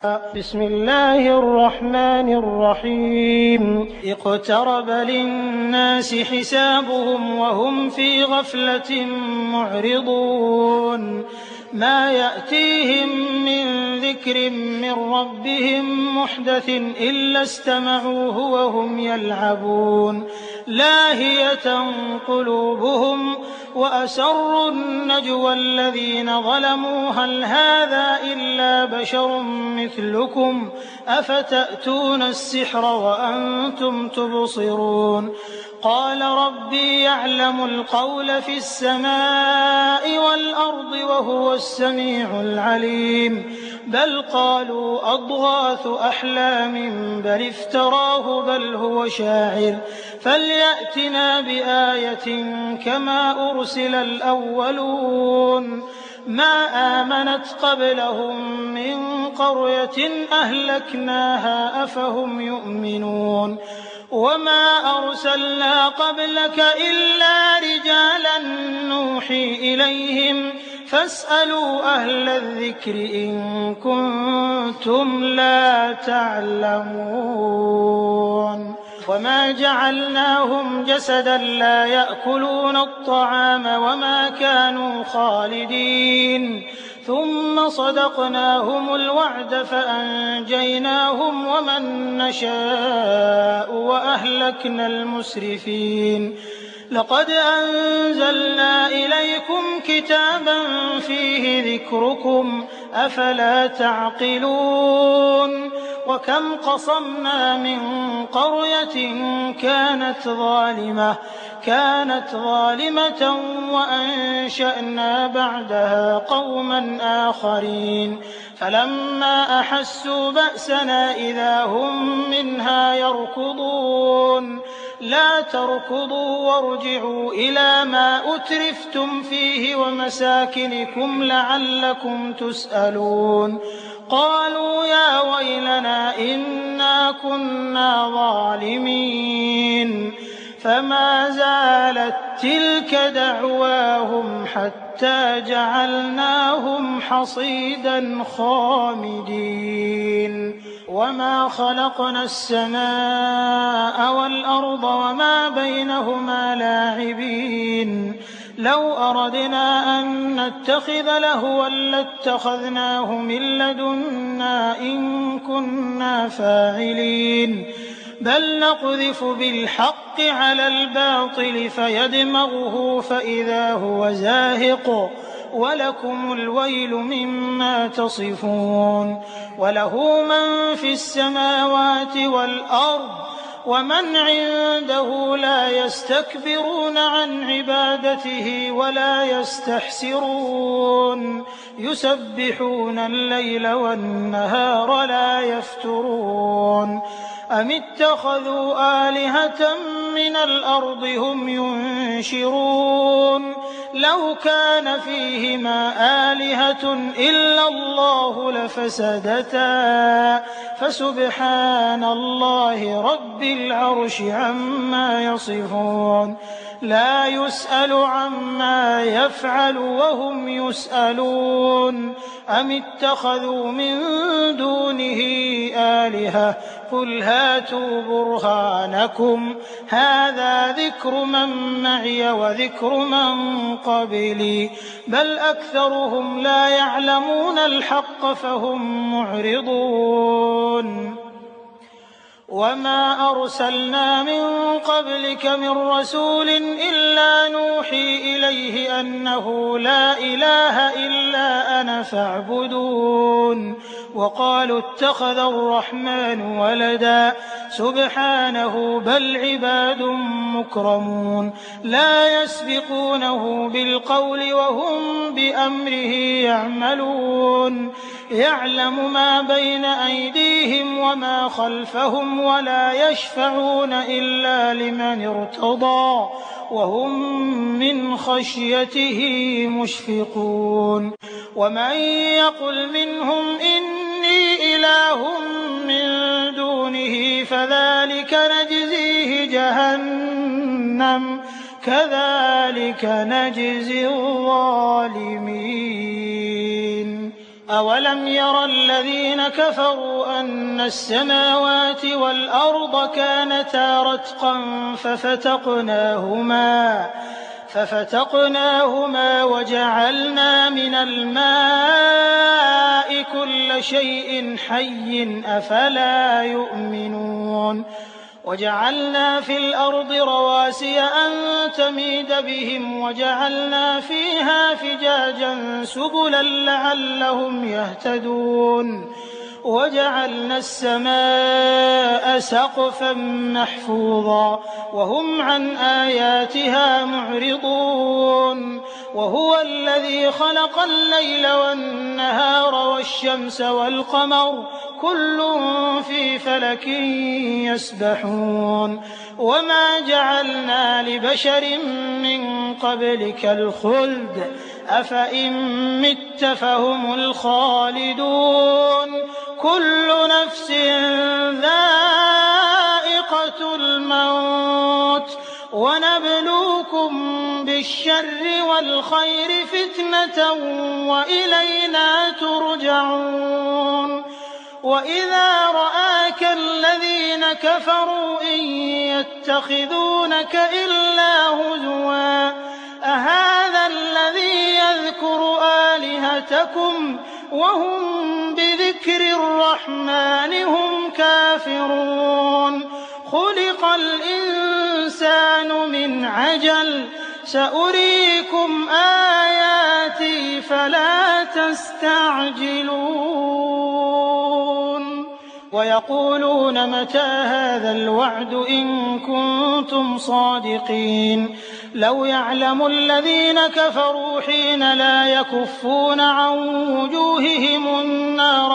بسم الله الرحمن الرحيم اقترب للناس حسابهم وهم في غفلة معرضون ما يأتيهم من ذكر من ربهم محدث إلا استمعوه وهم يلعبون لاهية قلوبهم وأسروا النجوى الذين ظلموا هل هذا إلا بشر مثلكم أفتأتون السحر وأنتم تبصرون قال ربي يعلم القول في السماء والأرض وهو السميع العليم بل قالوا أضغاث أحلام بل افتراه بل هو شاعر فليأتنا بآية كما أرسل الأولون ما آمنت قبلهم من قرية أهلكناها أفهم يؤمنون وما أرسلنا قبلك إلا رجالا نوحي إليهم فاسألوا أهل الذكر إن كنتم لا تعلمون وما جعلناهم جسدا لا يأكلون الطعام وما كانوا خالدين ثم صدقناهم الوعد فأنجيناهم ومن نشاء وأهلكنا المسرفين لقد أنزلنا إليكم كتابا فيه ذكركم أفلا تعقلون وكم قصمنا من قرية كانت ظالمة وأنشأنا بعدها قوما آخرين فلما أحسوا بأسنا إذا هم منها يركضون لا تركضوا وارجعوا إلى ما أترفتم فيه ومساكنكم لعلكم تسألون قالوا يا ويلنا إنا كنا ظالمين فما زالت تلك دعواهم حتى جعلناهم حصيدا خامدين وما خلقنا السماء والأرض وما بينهما لاعبين لو أردنا أن نتخذ لهوا لاتخذناه من لدنا إن كنا فاعلين بل نقذف بالحق على الباطل فيدمغه فإذا هو زاهق ولكم الويل مما تصفون وله من في السماوات والأرض ومن عنده لا يستكبرون عن عبادته ولا يستحسرون يسبحون الليل والنهار لا يفترون أم اتخذوا آلهة من الأرض هم ينشرون لو كان فيهما آلهة إلا الله لفسدتا فسبحان الله رب العرش عما يصفون لا يسأل عما يفعل وهم يسألون أم اتخذوا من دونه آلهة قل هاتوا برهانكم هذا ذكر من معي وذكر من قبلي بل أكثرهم لا يعلمون الحق فهم معرضون وما أرسلنا من قبلك من رسول إلا نوحي إليه أنه لا إله إلا أنا فاعبدون وقالوا اتخذ الرحمن ولدا سبحانه بل عباد مكرمون لا يسبقونه بالقول وهم بأمره يعملون يعلم ما بين أيديهم وما خلفهم ولا يشفعون إلا لمن ارتضى وهم من خشيته مشفقون ومن يقل منهم إني إله من دونه فذلك نجزيه جهنم كذلك نجزي الظالمين أَوَلَمْ يَرَ الَّذِينَ كَفَرُوا أَنَّ السَّمَاوَاتِ وَالْأَرْضَ كَانَتَا رَتْقًا فَفَتَقْنَاهُمَا وَجَعَلْنَا مِنَ الْمَاءِ كُلَّ شَيْءٍ حَيٍّ ۖ أَفَلَا يُؤْمِنُونَ وَجَعَلْنَا فِي الْأَرْضِ رَوَاسِيَ أَن تَمِيدَ بِهِمْ وَجَعَلْنَا فِيهَا فِجَاجًا سُبُلًا لَّعَلَّهُمْ يَهْتَدُونَ وَجَعَلْنَا السَّمَاءَ سَقْفًا مَّحْفُوظًا وَهُمْ عَنْ آيَاتِهَا مُعْرِضُونَ وَهُوَ الَّذِي خَلَقَ اللَّيْلَ وَالنَّهَارَ وَالشَّمْسَ وَالْقَمَرَ كُلٌّ فِي فَلَكٍ يَسْبَحُونَ وَمَا جَعَلْنَا لِبَشَرٍ مِّن قَبْلِكَ الْخُلْدَ أَفَإِن مِّتَّ فَهُمُ الْخَالِدُونَ كُلُّ نَفْسٍ ذَائِقَةُ الْمَوْتِ وَنَبْلُوكُم بِالشَّرِّ وَالْخَيْرِ فِتْنَةً وَإِلَيْنَا تُرْجَعُونَ وَإِذَا رَآكَ الَّذِينَ كَفَرُوا إِن يَتَّخِذُونَكَ إِلَّا هُزُوًا أَهَٰذَا الَّذِي يَذْكُرُ آلِهَتَكُمْ وَهُم بِذِكْرِ الرَّحْمَٰنِ هُمْ كَافِرُونَ خُلِقَ الْإِنسَانُ مِنْ عَجَلٍ سَأُرِيكُمْ آيَاتِي فَلَا تَسْتَعْجِلُونَ وَيَقُولُونَ مَتَىٰ هَٰذَا الْوَعْدُ إِن كُنتُمْ صَادِقِينَ لَوْ يَعْلَمُ الَّذِينَ كَفَرُوا حِينَ لَا يَكُفُّونَ عَن وُجُوهِهِمُ النَّارَ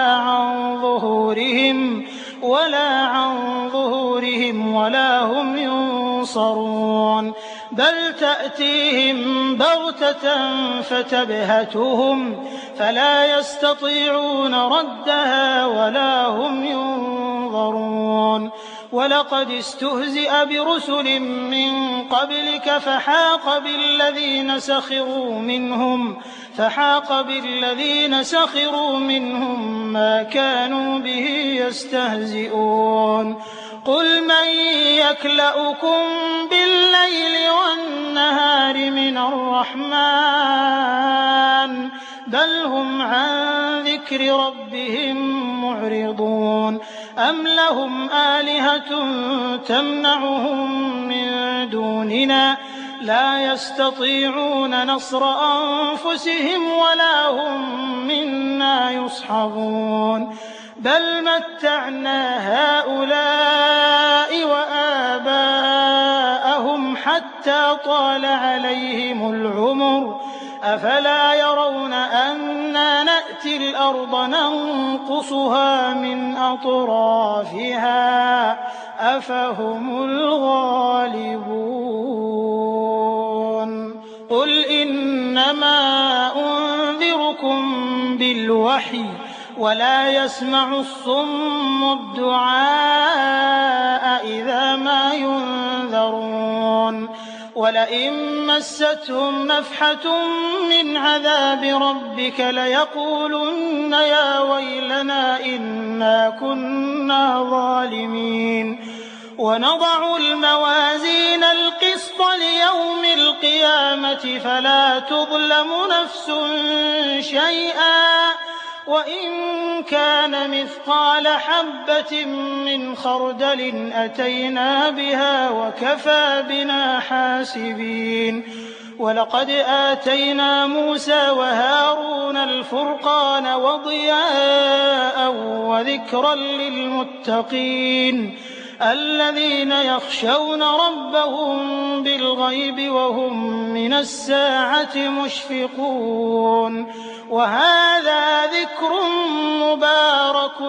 وَلَا عَن ظُهُورِهِمْ وَلَا هُمْ يُنصَرُونَ بَلْ تَأْتِيهِم بَغْتَةً فَتَبْهَتُهُمْ فَلَا يَسْتَطِيعُونَ رَدَّهَا وَلَا هُمْ يُنظَرُونَ وَلَقَدِ اسْتُهْزِئَ بِرُسُلٍ مِّن قَبْلِكَ فَحَاقَ بِالَّذِينَ سَخِرُوا مِنْهُم مَّا كَانُوا بِهِ يَسْتَهْزِئُونَ قُلْ مَن يَكْلَؤُكُم بِاللَّيْلِ وَالنَّهَارِ مِنَ الرَّحْمَٰنِ بَلْ هُمْ عَن ذِكْرِ رَبِّهِم مُّعْرِضُونَ أَمْ لَهُمْ آلِهَةٌ تَمْنَعُهُم مِّن دُونِنَا لَا يَسْتَطِيعُونَ نَصْرَ أَنفُسِهِمْ وَلَا هُم مِّنَّا يُصْحَبُونَ بَلْ مَتَّعْنَا هَٰؤُلَاءِ وَآبَاءَهُمْ حَتَّىٰ طَالَ عَلَيْهِمُ الْعُمُرُ أَفَلَا يَرَوْنَ أَنَّا نَأْتِي الْأَرْضَ نَنقُصُهَا مِنْ أَطْرَافِهَا ۚ أَفَهُمُ الْغَالِبُونَ قُلْ إِنَّمَا أُنذِرُكُم بِالْوَحْيِ وَلَا يَسْمَعُ الصُّمُّ الدُّعَاءَ إِذَا مَا يُنذَرُونَ وَلَئِن مَّسَّتْهُمْ نَفْحَةٌ مِّنْ عَذَابِ رَبِّكَ لَيَقُولُنَّ يَا وَيْلَنَا إِنَّا كُنَّا ظَالِمِينَ وَنَضَعُ الْمَوَازِينَ الْقِسْطَ لِيَوْمِ الْقِيَامَةِ فَلَا تُظْلَمُ نَفْسٌ شَيْئًا وَإِن كَانَ مِثْقَالَ حَبَّةٍ مِّنْ خَرْدَلٍ أَتَيْنَا بِهَا وَكَفَىٰ بِنَا حَاسِبِينَ وَلَقَدْ آتَيْنَا مُوسَىٰ وَهَارُونَ الْفُرْقَانَ وَضِيَاءً وَذِكْرًا لِّلْمُتَّقِينَ الَّذِينَ يَخْشَوْنَ رَبَّهُم بِالْغَيْبِ وَهُم مِّنَ السَّاعَةِ مُشْفِقُونَ وَهَٰذَا ذِكْرٌ مُّبَارَكٌ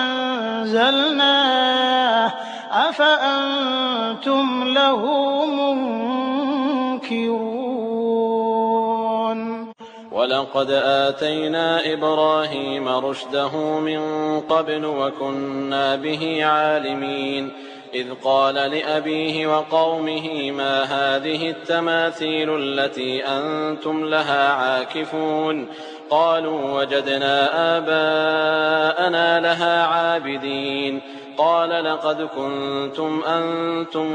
أَنزَلْنَاهُ أَفَأَنتُمْ لَهُ مُنكِرُونَ وَلَقَدْ آتَيْنَا إِبْرَاهِيمَ رُشْدَهُ مِن قَبْلُ وَكُنَّا بِهِ عَالِمِينَ إِذْ قَالَ لِأَبِيهِ وَقَوْمِهِ مَا هَٰذِهِ التَّمَاثِيلُ الَّتِي أَنتُمْ لَهَا عَاكِفُونَ قالوا وجدنا آباءنا لها عابدين قال لقد كنتم أنتم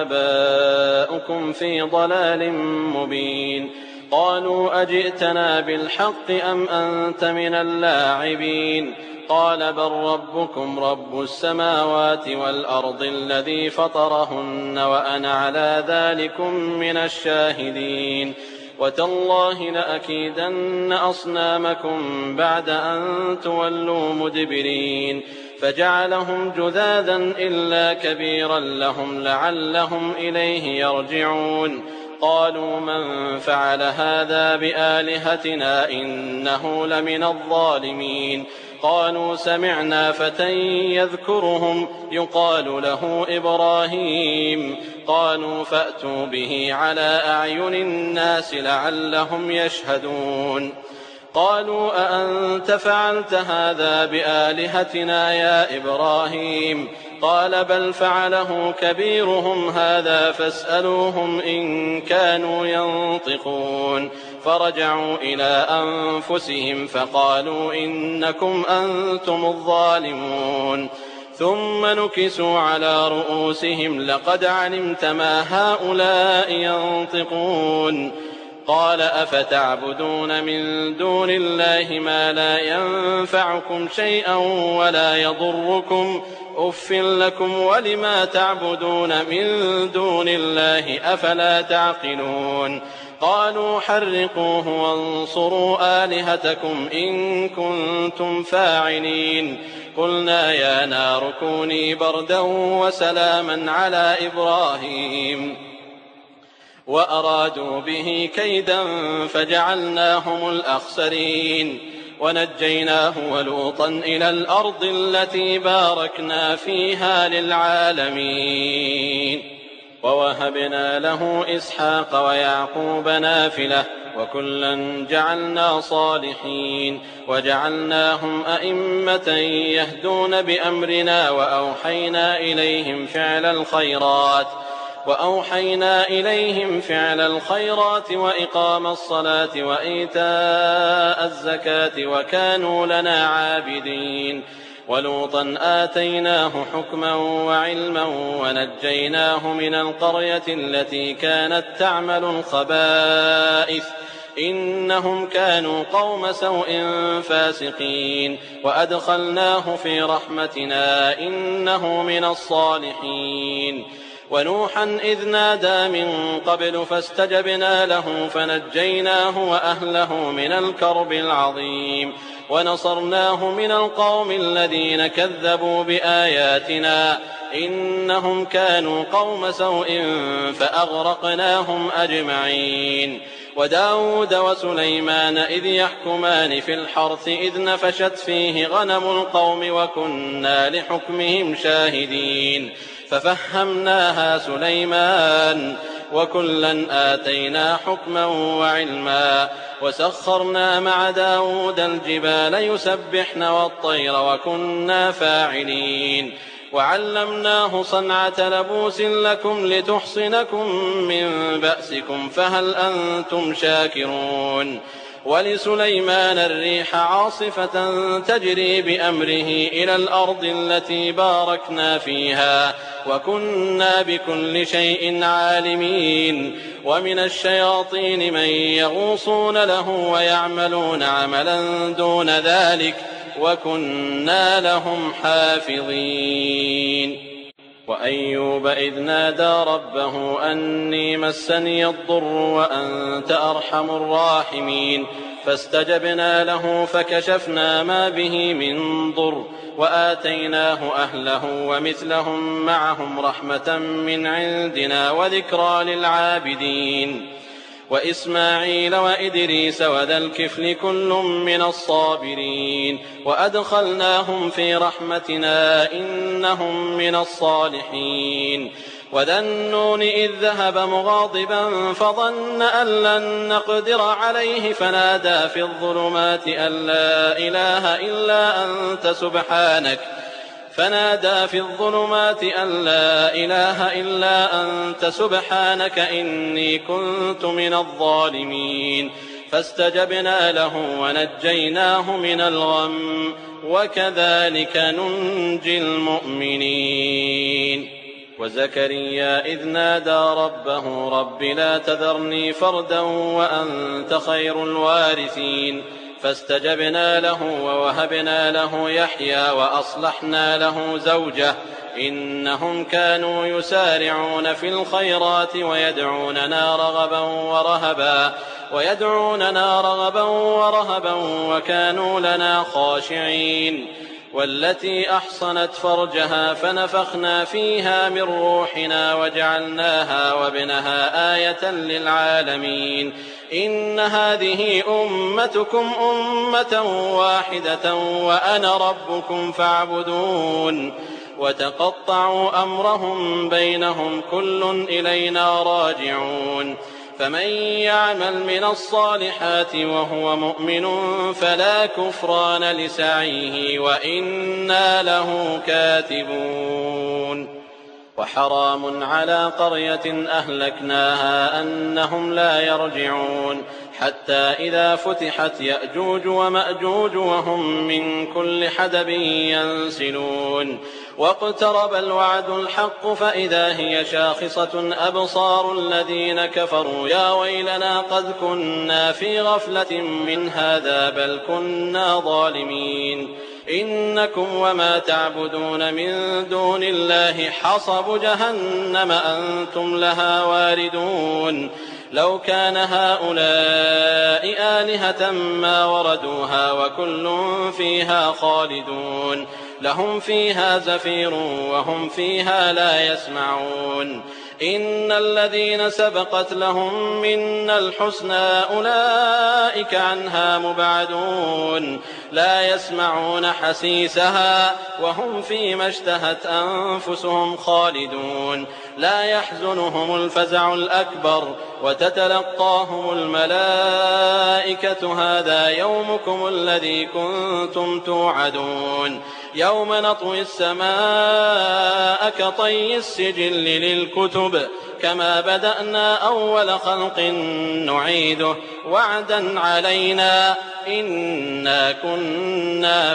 وآباؤكم في ضلال مبين قالوا أجئتنا بالحق أم أنت من اللاعبين قال بل ربكم رب السماوات والأرض الذي فطرهن وأنا على ذلكم من الشاهدين وتالله لأكيدن أصنامكم بعد أن تولوا مدبرين فجعلهم جذاذا إلا كبيرا لهم لعلهم إليه يرجعون قالوا من فعل هذا بآلهتنا إنه لمن الظالمين قالوا سمعنا فتى يذكرهم يقال له إبراهيم قالوا فأتوا به على أعين الناس لعلهم يشهدون قالوا أأنت فعلت هذا بآلهتنا يا إبراهيم قال بل فعله كبيرهم هذا فاسألوهم إن كانوا ينطقون فرجعوا إلى أنفسهم فقالوا إنكم أنتم الظالمون ثم نكسوا على رؤوسهم لقد علمت ما هؤلاء ينطقون قال أفتعبدون من دون الله ما لا ينفعكم شيئا ولا يضركم أف لكم ولما تعبدون من دون الله أفلا تعقلون قالوا حرقوه وانصروا آلهتكم إن كنتم فاعلين قلنا يا نار كوني بردا وسلاما على إبراهيم وأرادوا به كيدا فجعلناهم الأخسرين ونجيناه ولوطا إلى الأرض التي باركنا فيها للعالمين ووهبنا له إسحاق ويعقوب نافلة وكلا جعلنا صالحين وجعلناهم أئمة يهدون بأمرنا وأوحينا إليهم فعل الخيرات وإقام الصلاة وإيتاء الزكاة وكانوا لنا عابدين ولوطا آتيناه حكما وعلما ونجيناه من القرية التي كانت تعمل الخبائث إنهم كانوا قوم سوء فاسقين وأدخلناه في رحمتنا إنه من الصالحين ونوحا إذ نادى من قبل فاستجبنا له فنجيناه وأهله من الكرب العظيم ونصرناه من القوم الذين كذبوا بآياتنا إنهم كانوا قوم سوء فأغرقناهم أجمعين وداود وسليمان إذ يحكمان في الحرث إذ نفشت فيه غنم القوم وكنا لحكمهم شاهدين ففهمناها سليمان وكلا آتينا حكما وعلما وسخرنا مع داود الجبال يسبحن والطير وكنا فاعلين وعلمناه صنعة لبوس لكم لتحصنكم من بأسكم فهل أنتم شاكرون ولسليمان الريح عاصفة تجري بأمره إلى الأرض التي باركنا فيها وكنا بكل شيء عالمين ومن الشياطين من يغوصون له ويعملون عملا دون ذلك وكنا لهم حافظين وأيوب إذ نادى ربه أني مسني الضر وأنت أرحم الراحمين فاستجبنا له فكشفنا ما به من ضر وآتيناه أهله ومثلهم معهم رحمة من عندنا وذكرى للعابدين وإسماعيل وإدريس وذا الكفل كل من الصابرين وأدخلناهم في رحمتنا إنهم من الصالحين وذا النون إذ ذهب مغاضبا فظن أن لن نقدر عليه فنادى في الظلمات أن لا إله إلا أنت سبحانك إني كنت من الظالمين فاستجبنا له ونجيناه من الغم وكذلك ننجي المؤمنين. وزكريا إذ نادى ربه رب لا تذرني فردا وأنت خير الوارثين فاستجبنا له ووهبنا له يحيى وأصلحنا له زوجه إنهم كانوا يسارعون في الخيرات ويدعوننا رغبا ورهبا وكانوا لنا خاشعين. والتي أحصنت فرجها فنفخنا فيها من روحنا وجعلناها وابنها آية للعالمين. إن هذه أمتكم أمة واحدة وأنا ربكم فاعبدون. وتقطعوا أمرهم بينهم كل إلينا راجعون. فمن يعمل من الصالحات وهو مؤمن فلا كفران لسعيه وإنا له كاتبون. وحرام على قرية أهلكناها أنهم لا يرجعون حتى إذا فتحت يأجوج ومأجوج وهم من كل حدب ينسلون. واقترب الوعد الحق فإذا هي شاخصة أبصار الذين كفروا يا ويلنا قد كنا في غفلة من هذا بل كنا ظالمين. إنكم وما تعبدون من دون الله حصب جهنم أنتم لها واردون. لو كان هؤلاء آلهة ما وردوها وكل فيها خالدون. لهم فيها زفير وهم فيها لا يسمعون. إن الذين سبقت لهم منا الحسنى أولئك عنها مبعدون لا يسمعون حسيسها وهم فيما اشتهت أنفسهم خالدون. لا يحزنهم الفزع الأكبر وتتلقاهم الملائكة هذا يومكم الذي كنتم توعدون. يوم نطوي السماء كطي السجل للكتب كما بدأنا أول خلق نعيده وعدا علينا إنا كنا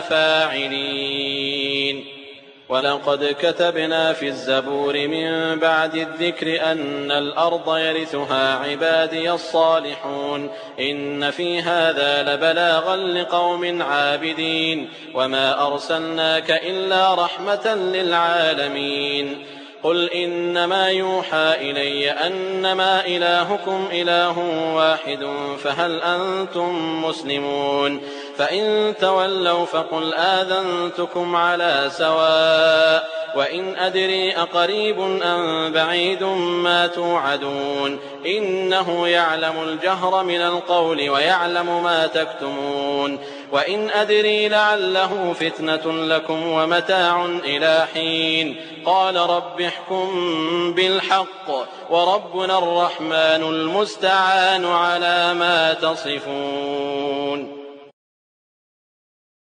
فاعلين. ولقد كتبنا في الزبور من بعد الذكر أن الأرض يرثها عبادي الصالحون إن في هذا لبلاغا لقوم عابدين وما أرسلناك إلا رحمة للعالمين. قل إنما يوحى إلي أنما إلهكم إله واحد فهل أنتم مسلمون؟ فإن تولوا فقل آذنتكم على سواء وإن أدري أقريب أم بعيد ما توعدون إنه يعلم الجهر من القول ويعلم ما تكتمون. وإن أدري لعله فتنة لكم ومتاع إلى حين. قال رب احكم بالحق وربنا الرحمن المستعان على ما تصفون.